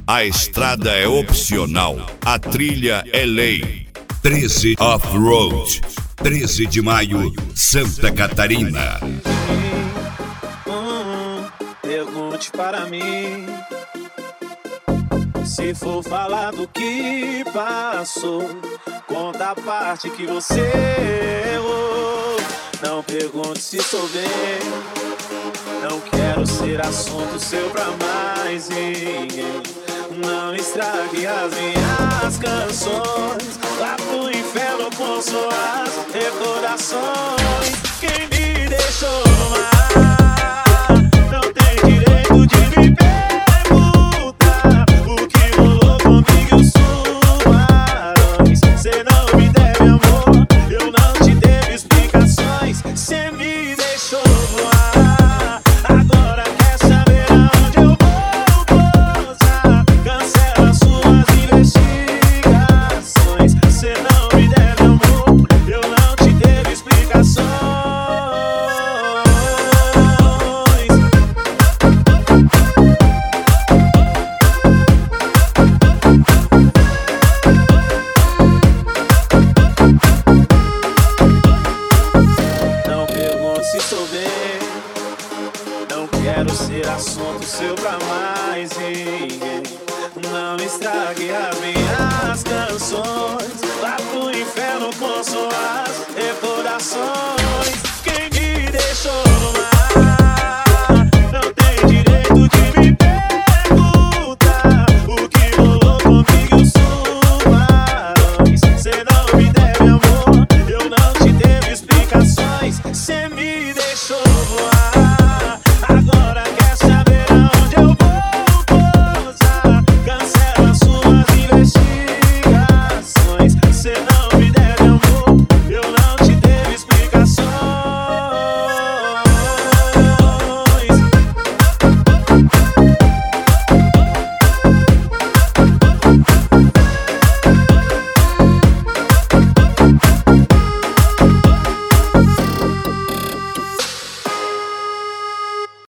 A estrada é opcional, a trilha é lei. 13 Off-Road, 13 de maio, Santa Catarina. Pergunte para mim. Se for falar do que passou, conta a parte que você errou. Não pergunte se sou bem. Não quero ser assunto seu pra mais ninguém. Não estrague as minhas canções. Lá pro inferno com suas recordações. Quem me deixou no mar não tem direito de me perguntar o que rolou comigo e os tubarões. Cê não me deve amor, eu não te devo explicações. Cê me deixou voar, agora quer saber aonde eu vou pousar. Cancela suas investigações. Cê não me deve amor, eu não te devo explicações. Não pergunte se sou bem. Não quero ser assunto seu pra mais ninguém. Não estrague as minhas canções. Lá pro inferno com suas recordações.